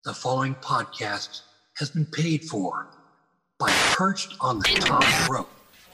The following podcast has been paid for by Perched on the Top Rope.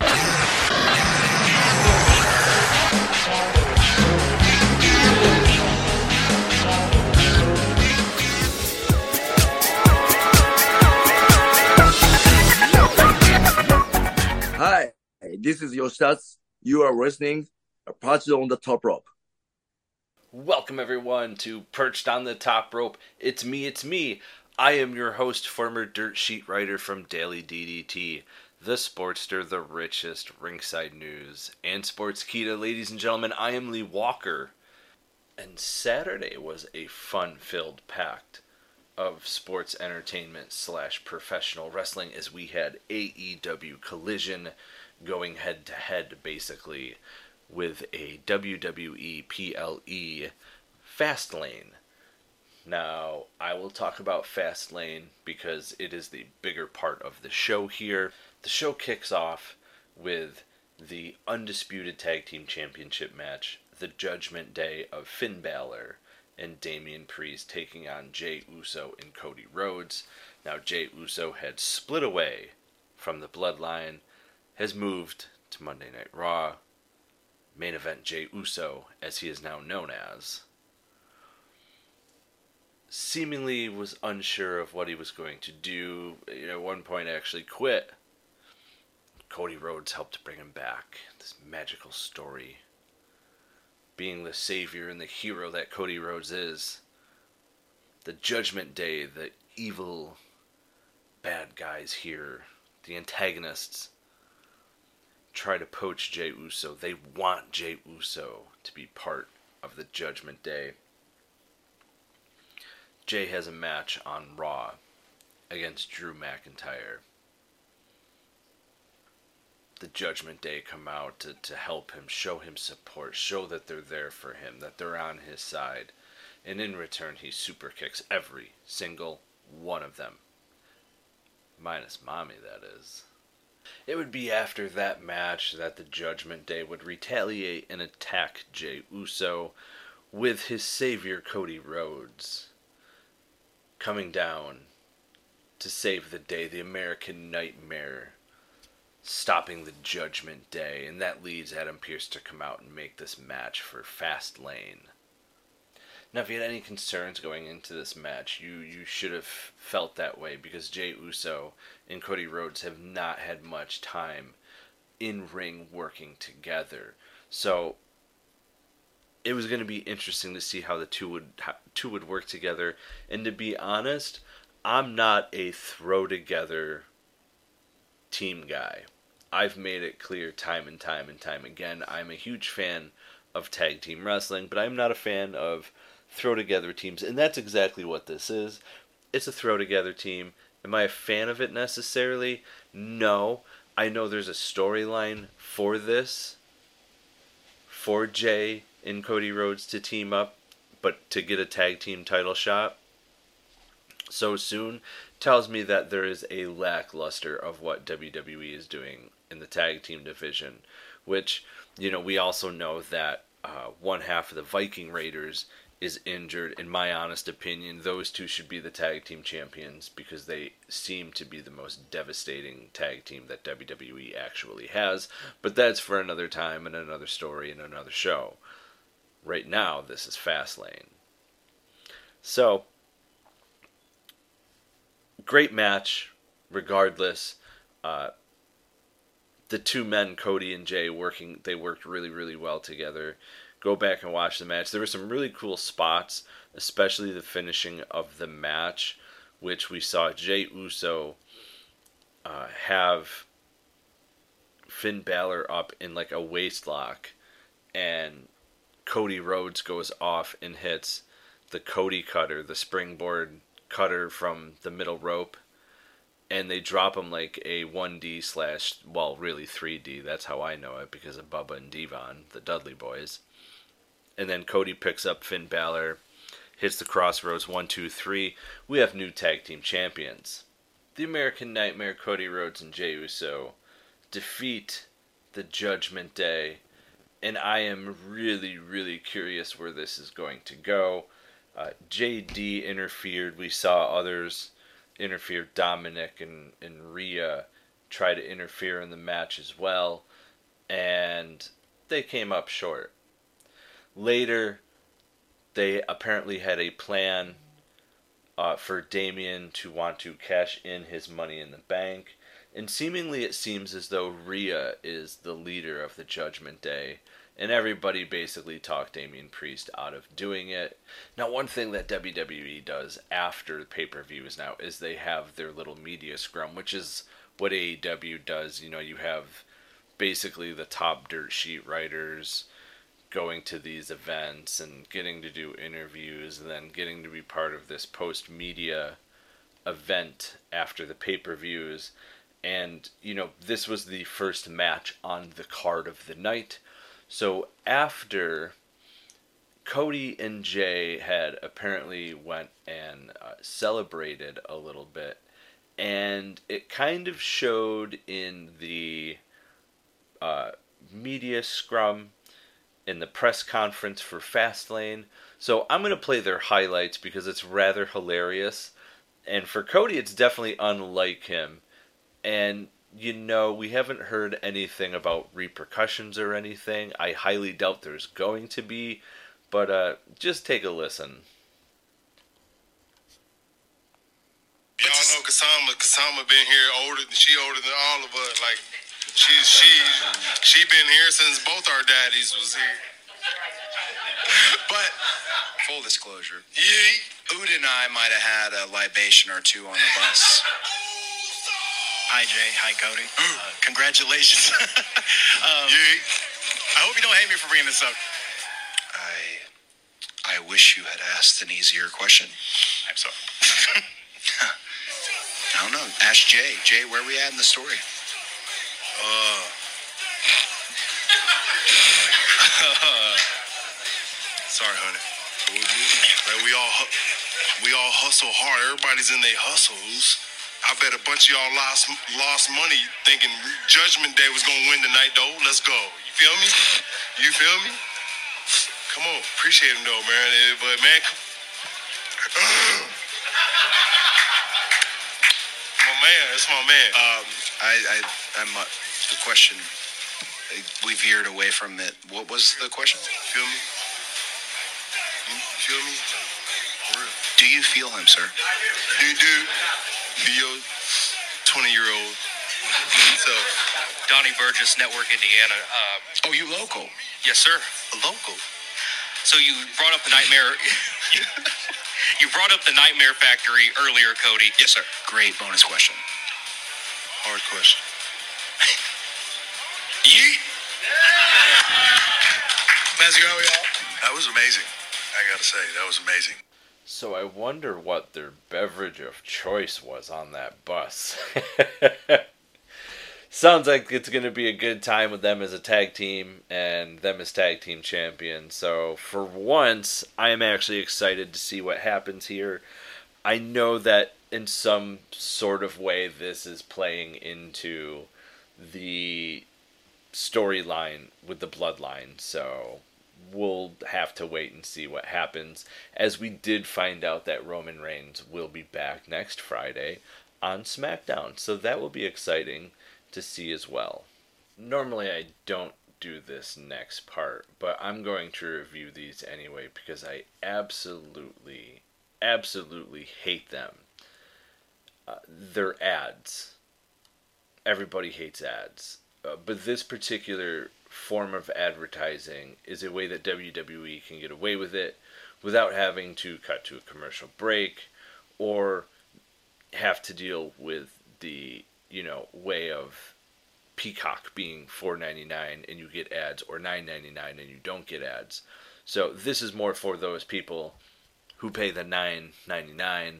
Hi, this is Yoshitsu. You are listening to Perched on the Top Rope. Welcome everyone to Perched on the Top Rope. It's me. I am your host, former dirt sheet writer from Daily DDT, the Sportster, the richest ringside news, and Sportskeeda. Ladies and gentlemen, I am Lee Walker. And Saturday was a fun-filled pact of sports entertainment / professional wrestling as we had AEW Collision going head-to-head basically with a WWE PLE Fastlane. Now, I will talk about Fastlane because it is the bigger part of the show here. The show kicks off with the Undisputed Tag Team Championship match, the Judgment Day of Finn Balor and Damian Priest taking on Jey Uso and Cody Rhodes. Now, Jey Uso had split away from the Bloodline, has moved to Monday Night Raw. Main event Jey Uso, as he is now known as, seemingly was unsure of what he was going to do. At one point actually quit. Cody Rhodes helped bring him back. This magical story. Being the savior and the hero that Cody Rhodes is. The Judgment Day, the evil bad guys here, the antagonists, try to poach Jey Uso. They want Jey Uso to be part of the Judgment Day. Jey has a match on Raw against Drew McIntyre. The Judgment Day come out to help him, show him support, show that they're there for him, that they're on his side. And in return, he super kicks every single one of them. Minus Mommy, that is. It would be after that match that the Judgment Day would retaliate and attack Jey Uso with his savior Cody Rhodes coming down to save the day, the American Nightmare stopping the Judgment Day, and that leads Adam Pearce to come out and make this match for Fastlane. Now, if you had any concerns going into this match, you should have felt that way because Jey Uso and Cody Rhodes have not had much time in ring working together. So it was going to be interesting to see how the two would work together. And to be honest, I'm not a throw together team guy. I've made it clear time and time again. I'm a huge fan of tag team wrestling, but I'm not a fan of throw together teams, and that's exactly what this is. It's a throw together team. Am I a fan of it necessarily? No. I know there's a storyline for this, for Jey and Cody Rhodes to team up, but to get a tag team title shot so soon tells me that there is a lackluster of what WWE is doing in the tag team division, which, we also know that one half of the Viking Raiders is injured. In my honest opinion, those two should be the tag team champions because they seem to be the most devastating tag team that WWE actually has. But that's for another time and another story and another show. Right now, this is Fastlane. So, great match, regardless. The two men, Cody and Jey, they worked really, really well together. Go back and watch the match. There were some really cool spots, especially the finishing of the match, which we saw Jey Uso have Finn Balor up in like a waist lock, and Cody Rhodes goes off and hits the Cody cutter, the springboard cutter from the middle rope, and they drop him like a 1D / really 3D. That's how I know it because of Bubba and Devon, the Dudley Boys. And then Cody picks up Finn Balor, hits the Crossroads 1, 2, 3. We have new tag team champions. The American Nightmare, Cody Rhodes and Jey Uso, defeat the Judgment Day. And I am really, really curious where this is going to go. JD interfered. We saw others interfere. Dominic and Rhea try to interfere in the match as well, and they came up short. Later, they apparently had a plan for Damian to want to cash in his Money in the Bank, and seemingly it seems as though Rhea is the leader of the Judgment Day, and everybody basically talked Damian Priest out of doing it. Now, one thing that WWE does after the pay-per-views now is they have their little media scrum, which is what AEW does. You know, you have basically the top dirt sheet writers going to these events and getting to do interviews and then getting to be part of this post-media event after the pay-per-views. And, you know, this was the first match on the card of the night. So after Cody and Jay had apparently went and celebrated a little bit, and it kind of showed in the media scrum, in the press conference for Fastlane. So I'm going to play their highlights because it's rather hilarious. And for Cody, it's definitely unlike him. And, you know, we haven't heard anything about repercussions or anything. I highly doubt there's going to be. But just take a listen. Y'all know Kasama been here older than all of us. Like, she been here since both our daddies was here. But full disclosure, Yeah. Ood and I might have had a libation or two on the bus. Hi Jay, hi Cody. Congratulations. I hope you don't hate me for bringing this up. I wish you had asked an easier question. I'm sorry. I don't know. Ask Jay. Jay, where are we at in the story? Sorry, honey. Like, we all hustle hard. Everybody's in their hustles. I bet a bunch of y'all lost money thinking Judgment Day was gonna win tonight, though. Let's go. You feel me? You feel me? Come on, appreciate him though, man. But man, my man, that's my man. The question. We veered away from it. What was the question? Feel me? You feel me? For real. Do you feel him, sir? Dude, be your 20-year-old self. Donnie Burgess, Network Indiana. Oh, you local? Yes, sir. Local. So you brought up the Nightmare. You brought up the Nightmare Factory earlier, Cody. Yes, sir. Great bonus question. Hard question. Yeet. Let's go, y'all. That was amazing. I gotta say, that was amazing. So I wonder what their beverage of choice was on that bus. Sounds like it's going to be a good time with them as a tag team and them as tag team champions. So for once, I am actually excited to see what happens here. I know that in some sort of way this is playing into the storyline with the Bloodline. So we'll have to wait and see what happens, as we did find out that Roman Reigns will be back next Friday on SmackDown. So that will be exciting to see as well. Normally I don't do this next part, but I'm going to review these anyway because I absolutely hate them. They're ads. Everybody hates ads. But this particular form of advertising is a way that WWE can get away with it without having to cut to a commercial break or have to deal with the, way of Peacock being $4.99 and you get ads, or $9.99 and you don't get ads. So this is more for those people who pay the $9.99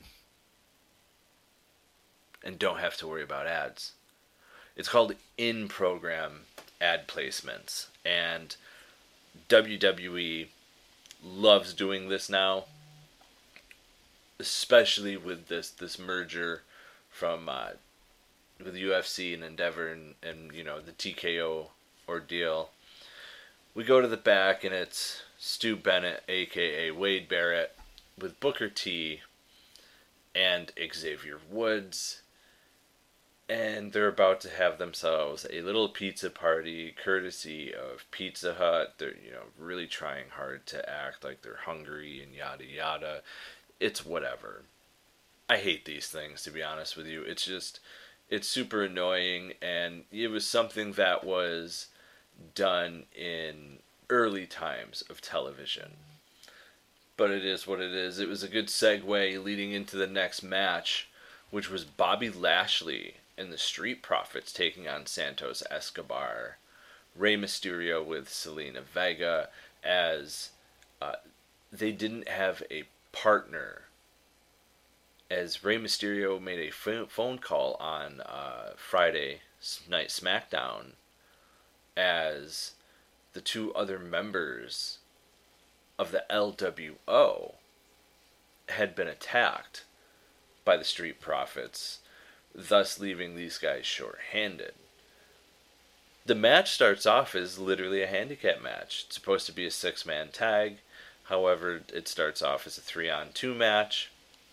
and don't have to worry about ads. It's called in-program ad placements, and WWE loves doing this now, especially with this merger from with UFC and Endeavor and the TKO ordeal. We go to the back and it's Stu Bennett, aka Wade Barrett, with Booker T and Xavier Woods, and they're about to have themselves a little pizza party courtesy of Pizza Hut. They're, really trying hard to act like they're hungry and yada yada. It's whatever. I hate these things, to be honest with you. It's super annoying, and it was something that was done in early times of television. But it is what it is. It was a good segue leading into the next match, which was Bobby Lashley and the Street Profits taking on Santos Escobar. Rey Mysterio with Selena Vega, as they didn't have a partner. As Rey Mysterio made a phone call on Friday Night SmackDown, as the two other members of the LWO had been attacked by the Street Profits, thus leaving these guys short-handed. The match starts off as literally a handicap match. It's supposed to be a 6-man tag. However, it starts off as a 3-on-2 match.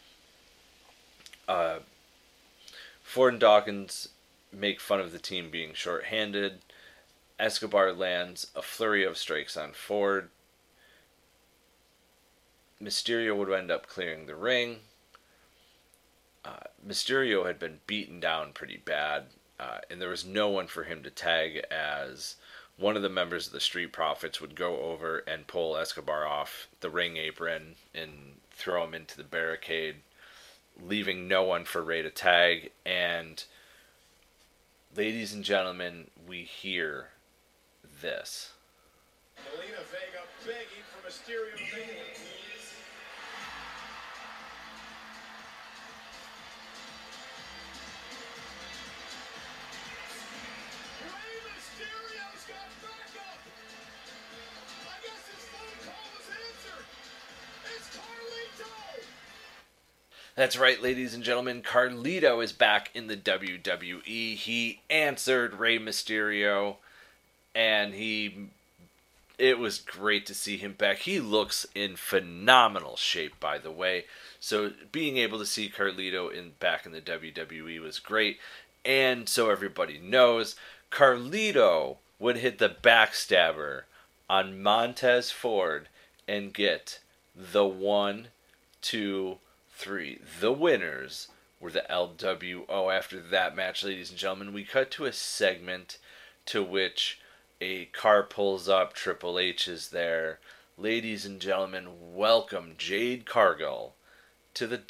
Ford and Dawkins make fun of the team being short-handed. Escobar lands a flurry of strikes on Ford. Mysterio would end up clearing the ring. Mysterio had been beaten down pretty bad, and there was no one for him to tag, as one of the members of the Street Profits would go over and pull Escobar off the ring apron and throw him into the barricade, leaving no one for Rey to tag. And ladies and gentlemen, we hear this. Selena Vega begging for Mysterio to make it. Rey Mysterio's got backup. I guess his phone call was answered. It's Carlito. That's right, ladies and gentlemen. Carlito is back in the WWE. He answered Rey Mysterio, and it was great to see him back. He looks in phenomenal shape, by the way. So being able to see Carlito back in the WWE was great. And so everybody knows, Carlito would hit the backstabber on Montez Ford and get the 1, 2, 3. The winners were the LWO. After that match, ladies and gentlemen, we cut to a segment to which a car pulls up. Triple H is there. Ladies and gentlemen, welcome Jade Cargill to the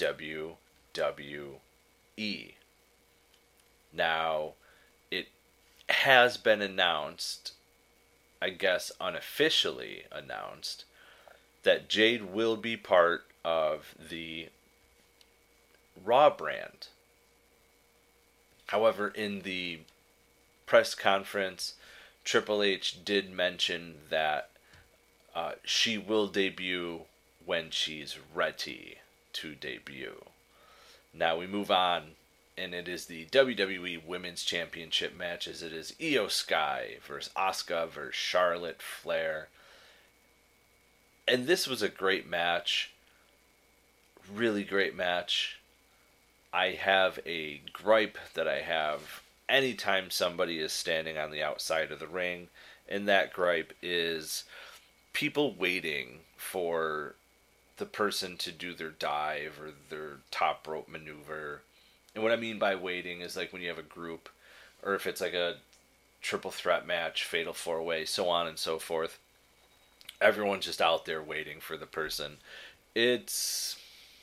WWE. Now, it has been announced, I guess unofficially announced, that Jade will be part of the Raw brand. However, in the press conference, Triple H did mention that she will debut when she's ready to debut. Now we move on, and it is the WWE Women's Championship match, as it is Io Sky versus Asuka versus Charlotte Flair. And this was a great match. Really great match. I have a gripe that I have anytime somebody is standing on the outside of the ring, and that gripe is people waiting for the person to do their dive or their top rope maneuver. And what I mean by waiting is like when you have a group, or if it's like a triple threat match, fatal 4-way, so on and so forth. Everyone's just out there waiting for the person. It's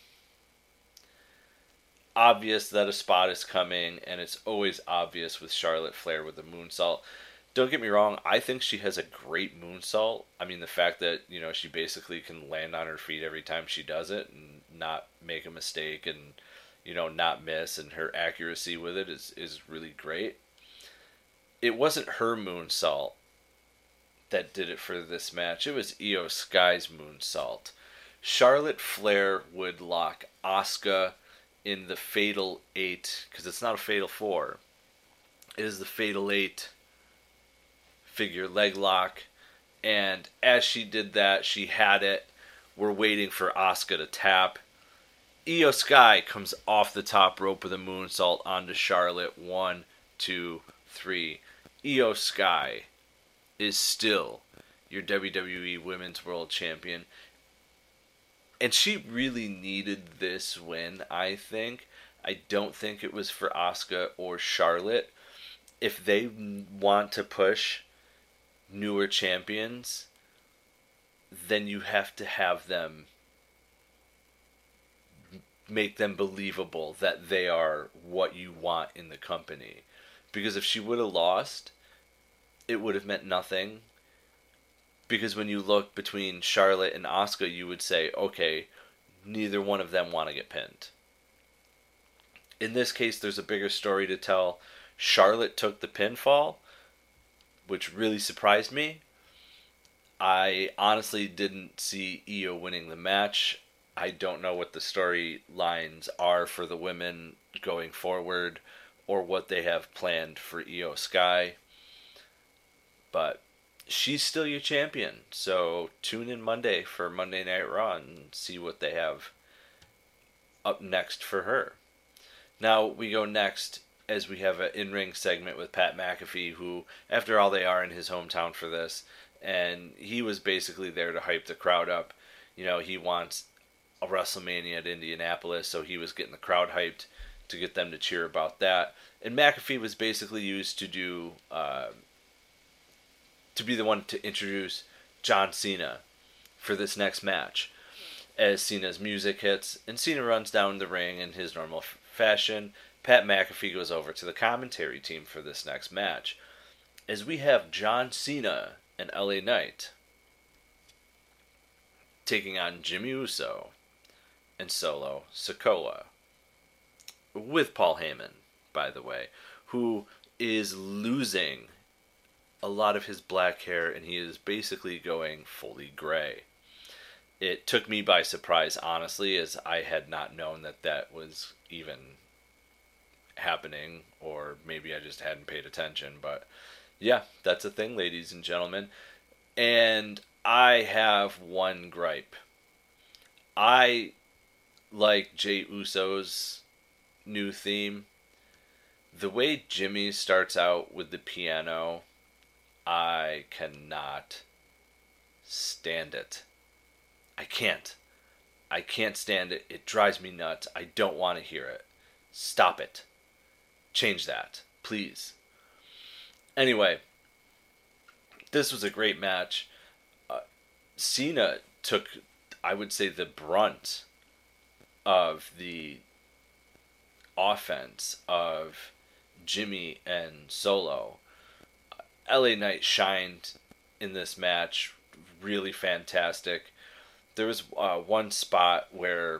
obvious that a spot is coming, and it's always obvious with Charlotte Flair with the moonsault. Don't get me wrong, I think she has a great moonsault. I mean, the fact that, she basically can land on her feet every time she does it and not make a mistake and, not miss, and her accuracy with it is really great. It wasn't her moonsault that did it for this match. It was Io Sky's moonsault. Charlotte Flair would lock Asuka in the Fatal 8, because it's not a Fatal 4. It is the Fatal 8 figure leg lock, and as she did that, she had it We're waiting for Asuka to tap. Io Sky comes off the top rope with a moonsault onto Charlotte. 1, 2, 3. Io Sky is still your WWE Women's World Champion. And she really needed this win, I think. I don't think it was for Asuka or Charlotte. If they want to push newer champions, then you have to have them make them believable that they are what you want in the company. Because if she would have lost, it would have meant nothing. Because when you look between Charlotte and Asuka, you would say, okay, neither one of them want to get pinned. In this case, there's a bigger story to tell. Charlotte took the pinfall, which really surprised me. I honestly didn't see Io winning the match. I don't know what the storylines are for the women going forward or what they have planned for Io Sky. But she's still your champion. So tune in Monday for Monday Night Raw and see what they have up next for her. Now we go next as we have an in-ring segment with Pat McAfee, who, after all, they are in his hometown for this. And he was basically there to hype the crowd up. You know, he wants a WrestleMania at Indianapolis, so he was getting the crowd hyped to get them to cheer about that. And McAfee was basically used to do, to be the one to introduce John Cena for this next match. As Cena's music hits, and Cena runs down the ring in his normal fashion, Pat McAfee goes over to the commentary team for this next match. As we have John Cena and LA Knight taking on Jimmy Uso and Solo Sikoa, with Paul Heyman, by the way, who is losing a lot of his black hair, and he is basically going fully gray. It took me by surprise, honestly, as I had not known that that was even happening, or maybe I just hadn't paid attention, but yeah, that's a thing, ladies and gentlemen. And I have one gripe. I like Jey Uso's new theme. The way Jimmy starts out with the piano, I cannot stand it. I can't stand it. It drives me nuts. I don't want to hear it. Stop it. Change that, please. Anyway, this was a great match. Cena took, I would say, the brunt of the offense of Jimmy and Solo. LA Knight shined in this match. Really fantastic. There was one spot where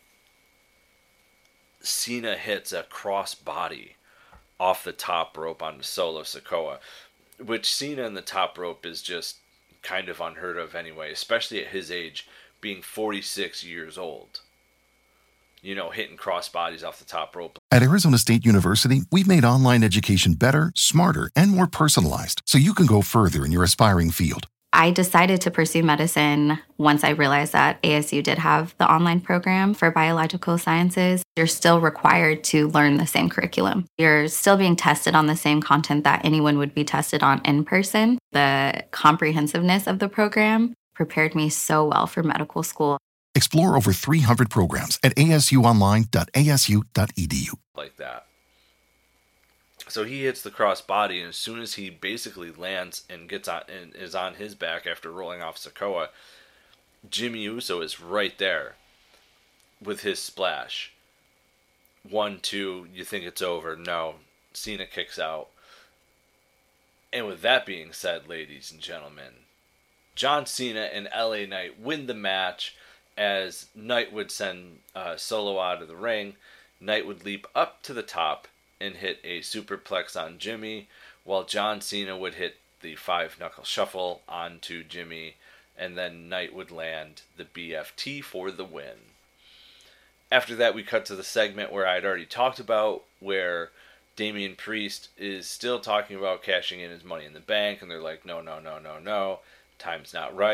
Cena hits a crossbody off the top rope onto Solo Sikoa, which Cena in the top rope is just kind of unheard of anyway, especially at his age, being 46 years old. You know, hitting crossbodies off the top rope. At Arizona State University, we've made online education better, smarter, and more personalized so you can go further in your aspiring field. I decided to pursue medicine once I realized that ASU did have the online program for biological sciences. You're still required to learn the same curriculum. You're still being tested on the same content that anyone would be tested on in person. The comprehensiveness of the program prepared me so well for medical school. Explore over 300 programs at asuonline.asu.edu. Like that. So he hits the crossbody, and as soon as he basically lands and gets on and is on his back after rolling off Sikoa, Jimmy Uso is right there with his splash. 1, 2, you think it's over. No, Cena kicks out. And with that being said, ladies and gentlemen, John Cena and LA Knight win the match as Knight would send Solo out of the ring. Knight would leap up to the top and hit a superplex on Jimmy, while John Cena would hit the 5-knuckle shuffle onto Jimmy, and then Knight would land the BFT for the win. After that, we cut to the segment where I'd already talked about, where Damian Priest is still talking about cashing in his Money in the Bank, and they're like, no, time's not right.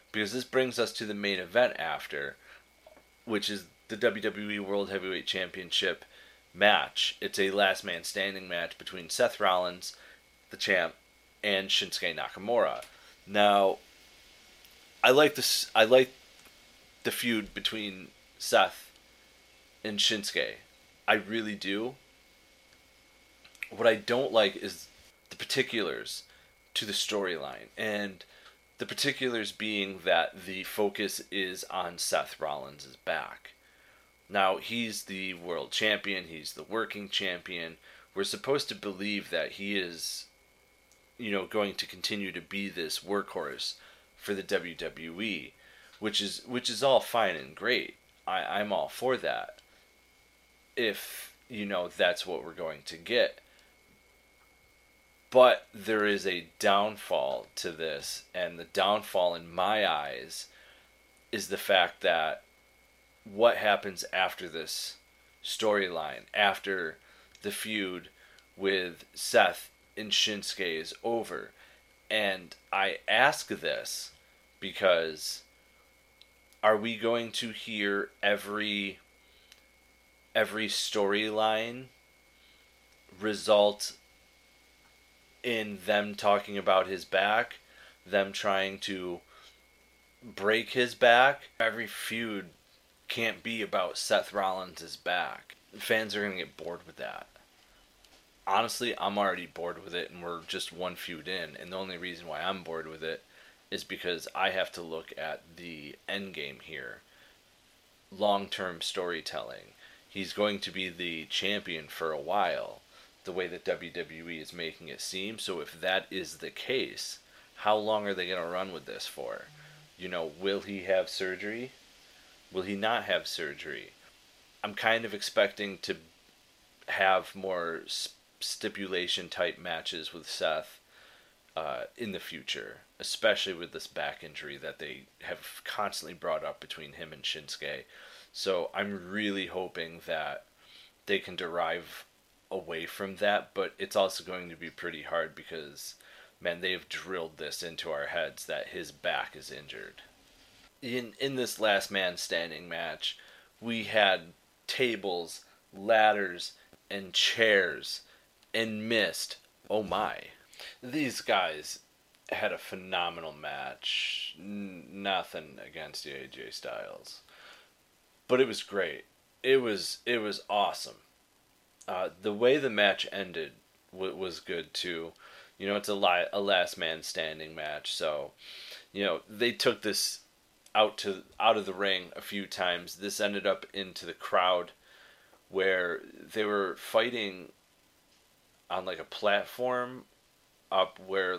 because this brings us to the main event after, which is the WWE World Heavyweight Championship match. It's a last man standing match between Seth Rollins, the champ, and Shinsuke Nakamura. Now, I like this. I like the feud between Seth and Shinsuke. I really do. What I don't like is the particulars to the storyline, and the particulars being that the focus is on Seth Rollins' back. Now, he's the world champion, he's the working champion. We're supposed to believe that he is, going to continue to be this workhorse for the WWE, which is all fine and great. I'm all for that. If, that's what we're going to get. But there is a downfall to this, and the downfall in my eyes is the fact that what happens after this storyline, after the feud with Seth and Shinsuke is over. And I ask this because are we going to hear every storyline result in them talking about his back, them trying to break his back? Every feud can't be about Seth Rollins' back. Fans are going to get bored with that. Honestly, I'm already bored with it, and we're just one feud in, and the only reason why I'm bored with it is because I have to look at the end game here. Long-term storytelling. He's going to be the champion for a while, the way that WWE is making it seem. So if that is the case, how long are they going to run with this for? Will he have surgery? Will he not have surgery? I'm kind of expecting to have more stipulation type matches with Seth in the future, especially with this back injury that they have constantly brought up between him and Shinsuke. So I'm really hoping that they can derive away from that, but it's also going to be pretty hard because, man, they've drilled this into our heads that his back is injured. In this last man standing match, we had tables, ladders, and chairs, and mist. Oh my. These guys had a phenomenal match. Nothing against AJ Styles. But it was great. It was awesome. The way the match ended was good too. It's a last man standing match, so they took this out of the ring a few times. This ended up into the crowd where they were fighting on like a platform up where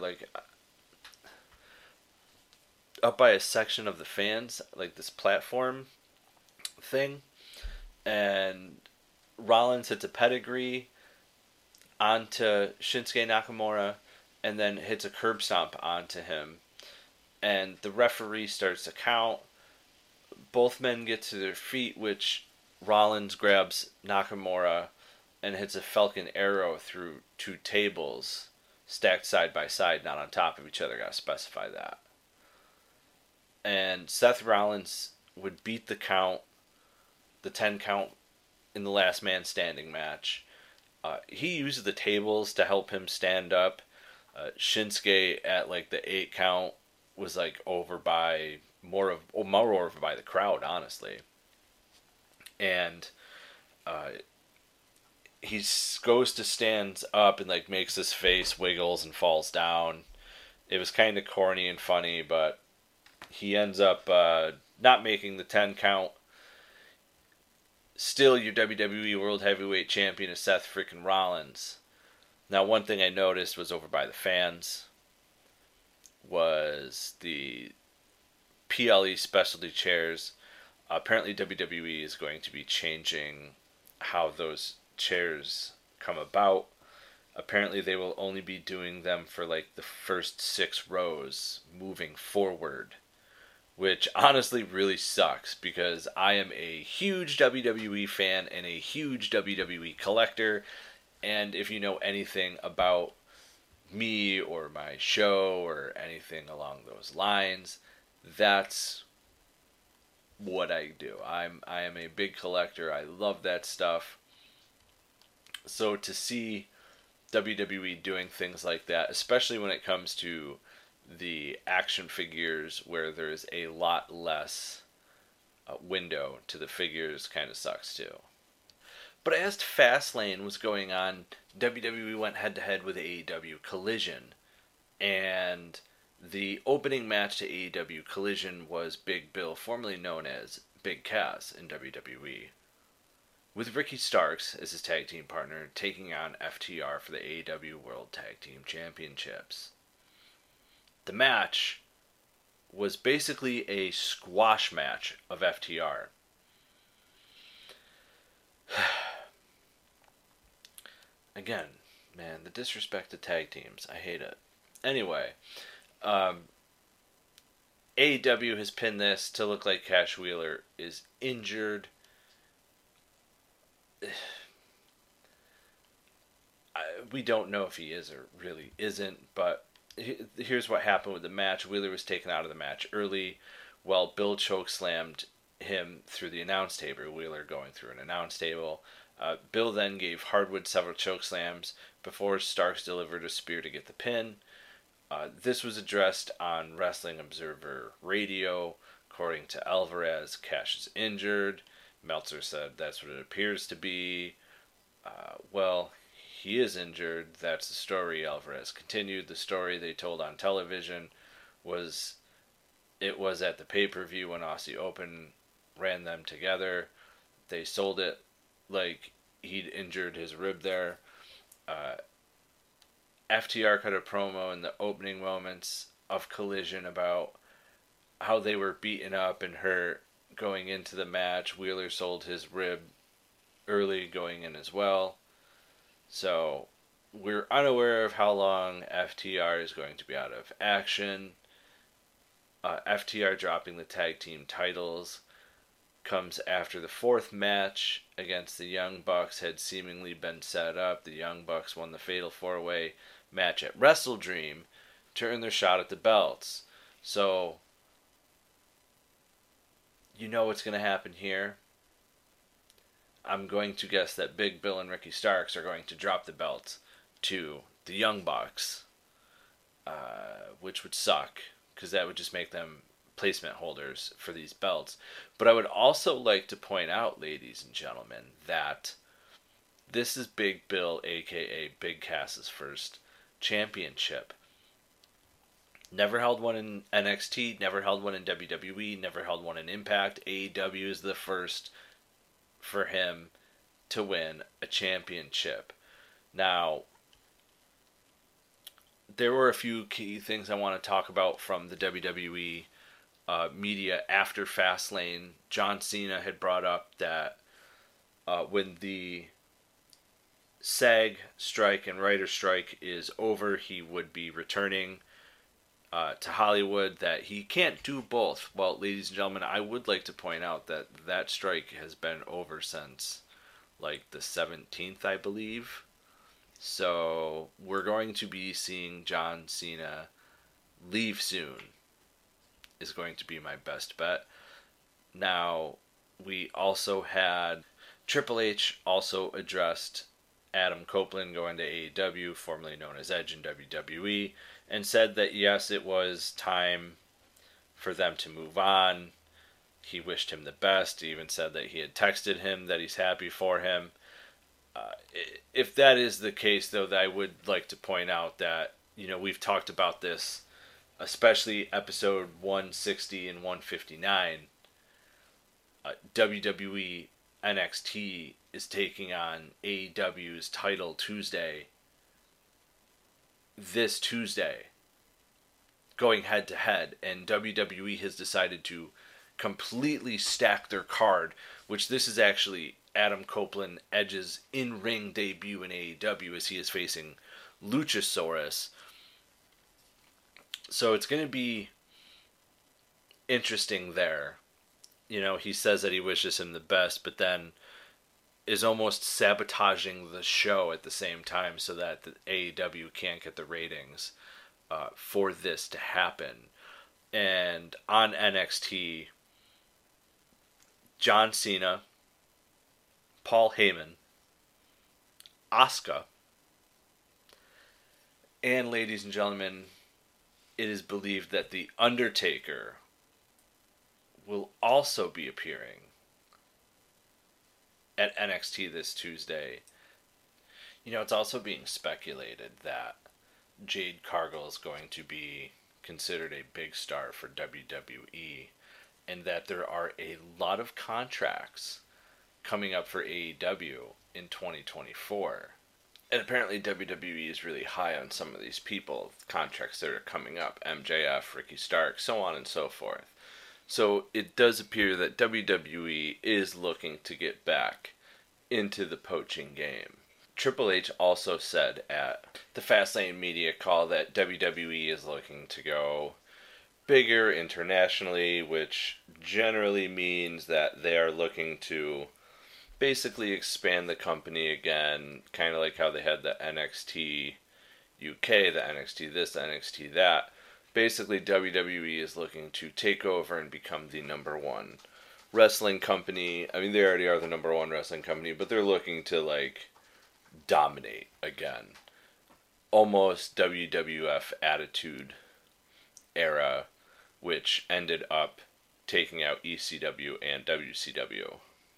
up by a section of the fans, like this platform thing, and Rollins hits a pedigree onto Shinsuke Nakamura and then hits a curb stomp onto him. And the referee starts to count. Both men get to their feet, which Rollins grabs Nakamura and hits a Falcon Arrow through two tables stacked side by side, not on top of each other. Gotta specify that. And Seth Rollins would beat the 10 count in the last man standing match. He used the tables to help him stand up. Shinsuke at the 8 count was over by more over by the crowd, honestly. And he goes to stand up and makes his face wiggles and falls down. It was kind of corny and funny, but he ends up not making the 10 count. Still, your WWE World Heavyweight Champion is Seth freaking Rollins. Now, one thing I noticed was over by the fans was the PLE specialty chairs. Apparently, WWE is going to be changing how those chairs come about. Apparently, they will only be doing them for the first 6 rows moving forward, which honestly really sucks because I am a huge WWE fan and a huge WWE collector. And if you know anything about me or my show or anything along those lines, That's what I do. I am a big collector. I love that stuff. So to see WWE doing things like that, especially when it comes to the action figures where there's a lot less window to the figures, kind of sucks too. But as Fastlane was going on, WWE went head-to-head with AEW Collision. And the opening match to AEW Collision was Big Bill, formerly known as Big Cass in WWE, with Ricky Starks as his tag team partner, taking on FTR for the AEW World Tag Team Championships. The match was basically a squash match of FTR. Again, man, the disrespect to tag teams. I hate it. Anyway, AEW has pinned this to look like Cash Wheeler is injured. We don't know if he is or really isn't, but here's what happened with the match. Wheeler was taken out of the match early while Bill chokeslammed him through the announce table. Wheeler going through an announce table. Bill then gave Hardwood several chokeslams before Starks delivered a spear to get the pin. This was addressed on Wrestling Observer Radio. According to Alvarez, Cash is injured. Meltzer said that's what it appears to be. Well, he is injured. That's the story. Alvarez continued. The story they told on television was it was at the pay-per-view when Aussie Open ran them together. They sold it like he'd injured his rib there. FTR cut a promo in the opening moments of Collision about how they were beaten up and hurt going into the match. Wheeler sold his rib early going in as well. So we're unaware of how long FTR is going to be out of action. FTR dropping the tag team titles comes after the fourth match against the Young Bucks had seemingly been set up. The Young Bucks won the Fatal 4-Way match at Wrestle Dream to earn their shot at the belts. So, you know what's going to happen here. I'm going to guess that Big Bill and Ricky Starks are going to drop the belts to the Young Bucks, which would suck, because that would just make them placement holders for these belts. But I would also like to point out, ladies and gentlemen, that this is Big Bill, aka Big Cass's first championship. Never held one in NXT, never held one in WWE, never held one in Impact. AEW is the first for him to win a championship. Now, there were a few key things I want to talk about from the WWE media after Fastlane. John Cena had brought up that when the SAG strike and writer strike is over, he would be returning to Hollywood, that he can't do both. Well, ladies and gentlemen, I would like to point out that that strike has been over since like the 17th, I believe. So we're going to be seeing John Cena leave soon, is going to be my best bet. Now, we also had Triple H also addressed Adam Copeland going to AEW, formerly known as Edge in WWE, and said that yes, it was time for them to move on. He wished him the best. He even said that he had texted him that he's happy for him. If that is the case, though, I would like to point out that, you know, we've talked about this, especially episode 160 and 159. WWE NXT is taking on AEW's Title Tuesday this Tuesday, going head to head, and WWE has decided to completely stack their card, which this is actually Adam Copeland Edge's in-ring debut in AEW as he is facing Luchasaurus. So it's going to be interesting there. You know, he says that he wishes him the best, but then is almost sabotaging the show at the same time so that the AEW can't get the ratings for this to happen. And on NXT, John Cena, Paul Heyman, Asuka, and ladies and gentlemen, it is believed that The Undertaker will also be appearing at NXT this Tuesday. You know, it's also being speculated that Jade Cargill is going to be considered a big star for WWE, and that there are a lot of contracts coming up for AEW in 2024. And apparently WWE is really high on some of these people, contracts that are coming up, MJF, Ricky Stark, so on and so forth. So it does appear that WWE is looking to get back into the poaching game. Triple H also said at the Fastlane media call that WWE is looking to go bigger internationally, which generally means that they are looking to basically expand the company again, kind of like how they had the NXT UK, the NXT this, the NXT that. Basically, WWE is looking to take over and become the number one wrestling company. I mean, they already are the number one wrestling company, but they're looking to, like, dominate again. Almost WWF Attitude Era, which ended up taking out ECW and WCW.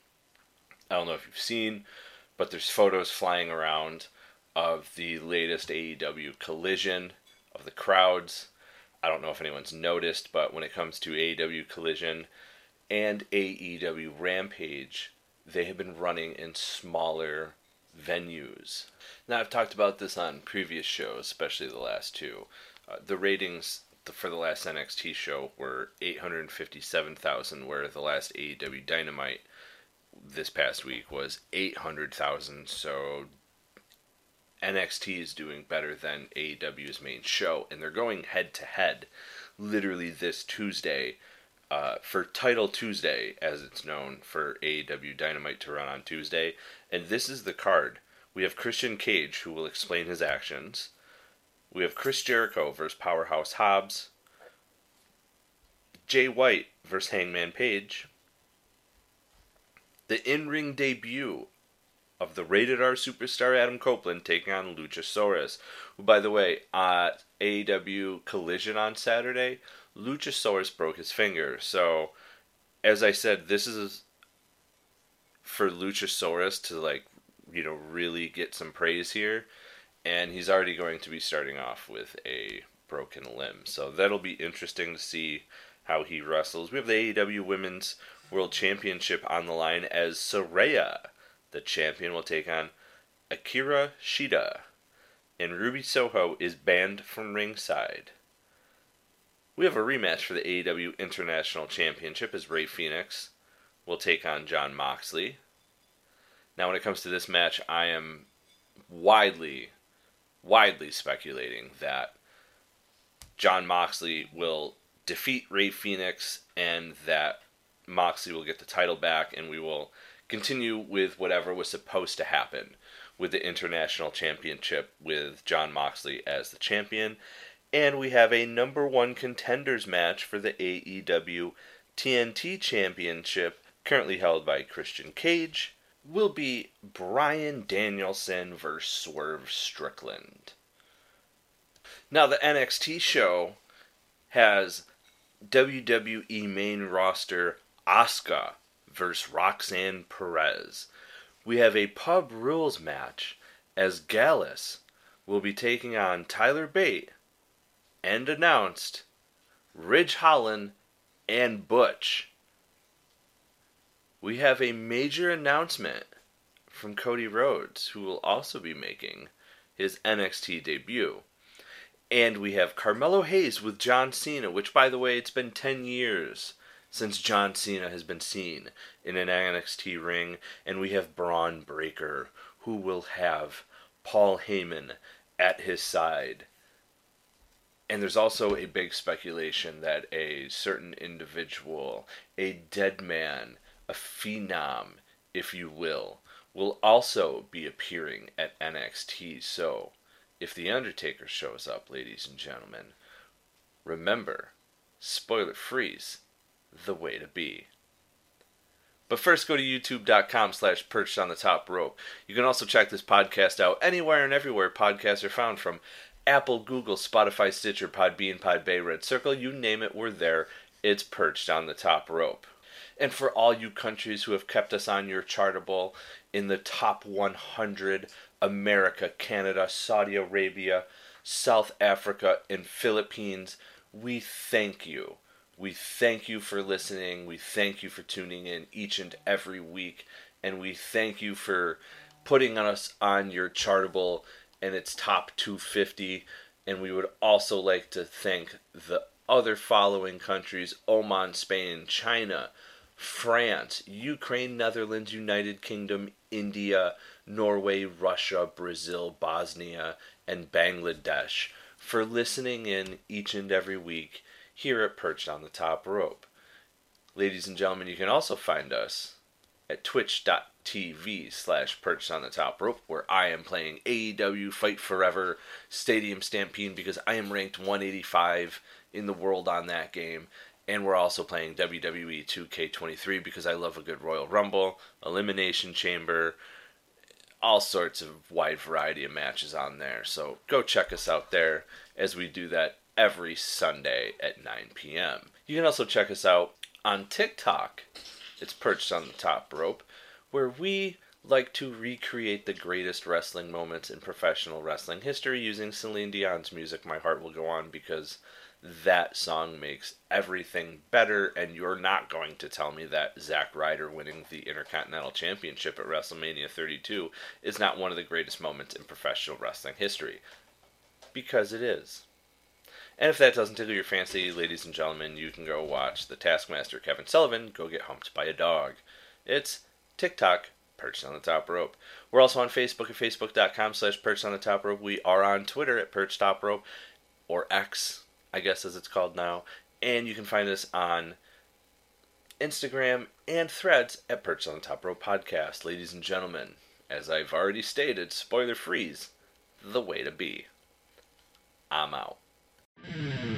I don't know if you've seen, but there's photos flying around of the latest AEW Collision, of the crowds. I don't know if anyone's noticed, but when it comes to AEW Collision and AEW Rampage, they have been running in smaller venues. Now, I've talked about this on previous shows, especially the last two. The ratings for the last NXT show were 857,000, where the last AEW Dynamite this past week was 800,000, so NXT is doing better than AEW's main show, and they're going head-to-head literally this Tuesday for Title Tuesday, as it's known, for AEW Dynamite to run on Tuesday. And this is the card. We have Christian Cage, who will explain his actions. We have Chris Jericho versus Powerhouse Hobbs. Jay White versus Hangman Page. The in-ring debut of the Rated R superstar Adam Copeland taking on Luchasaurus, who, by the way, at AEW Collision on Saturday, Luchasaurus broke his finger. So, as I said, this is for Luchasaurus to, like, you know, really get some praise here, and he's already going to be starting off with a broken limb. So that'll be interesting to see how he wrestles. We have the AEW Women's World Championship on the line as Saraya, the champion, will take on Akira Shida, and Ruby Soho is banned from ringside. We have a rematch for the AEW International Championship as Rey Fenix will take on Jon Moxley. Now, when it comes to this match, I am widely speculating that Jon Moxley will defeat Rey Fenix and that Moxley will get the title back, and we will continue with whatever was supposed to happen with the International Championship with Jon Moxley as the champion. And we have a number one contenders match for the AEW TNT Championship, currently held by Christian Cage, will be Bryan Danielson versus Swerve Strickland. Now, the NXT show has WWE main roster Asuka versus Roxanne Perez. We have a Pub Rules match as Gallus will be taking on Tyler Bate and announced Ridge Holland and Butch. We have a major announcement from Cody Rhodes, who will also be making his NXT debut. And we have Carmelo Hayes with John Cena, which, by the way, it's been 10 years since John Cena has been seen in an NXT ring. And we have Braun Breaker, who will have Paul Heyman at his side. And there's also a big speculation that a certain individual, a dead man, a phenom, if you will also be appearing at NXT. So, if The Undertaker shows up, ladies and gentlemen, remember, Spoiler freeze, the way to be. But first, go to youtube.com/perched on the top rope. You can also check this podcast out anywhere and everywhere podcasts are found, from Apple, Google, Spotify, Stitcher, Podbean, Podbay, Red Circle, you name it, we're there. It's Perched on the Top Rope. And for all you countries who have kept us on your chartable in the top 100, America, Canada, Saudi Arabia, South Africa, and Philippines, we thank you. We thank you for listening. We thank you for tuning in each and every week. And we thank you for putting us on your chartable and its top 250. And we would also like to thank the other following countries: Oman, Spain, China, France, Ukraine, Netherlands, United Kingdom, India, Norway, Russia, Brazil, Bosnia, and Bangladesh, for listening in each and every week here at Perched on the Top Rope. Ladies and gentlemen, you can also find us at twitch.tv/Perched on the Top Rope, where I am playing AEW Fight Forever Stadium Stampede because I am ranked 185 in the world on that game. And we're also playing WWE 2K23 because I love a good Royal Rumble, Elimination Chamber, all sorts of wide variety of matches on there. So go check us out there as we do that every Sunday at 9 p.m. You can also check us out on TikTok. It's Perched on the Top Rope, where we like to recreate the greatest wrestling moments in professional wrestling history using Celine Dion's music, My Heart Will Go On, because that song makes everything better, and you're not going to tell me that Zack Ryder winning the Intercontinental Championship at WrestleMania 32 is not one of the greatest moments in professional wrestling history, because it is. And if that doesn't tickle your fancy, ladies and gentlemen, you can go watch the Taskmaster Kevin Sullivan go get humped by a dog. It's TikTok, Perched on the Top Rope. We're also on Facebook at facebook.com/Perched on the Top Rope. We are on Twitter at Perched Top Rope, or X, I guess as it's called now. And you can find us on Instagram and Threads at Perched on the Top Rope Podcast. Ladies and gentlemen, as I've already stated, spoiler freeze, the way to be. I'm out.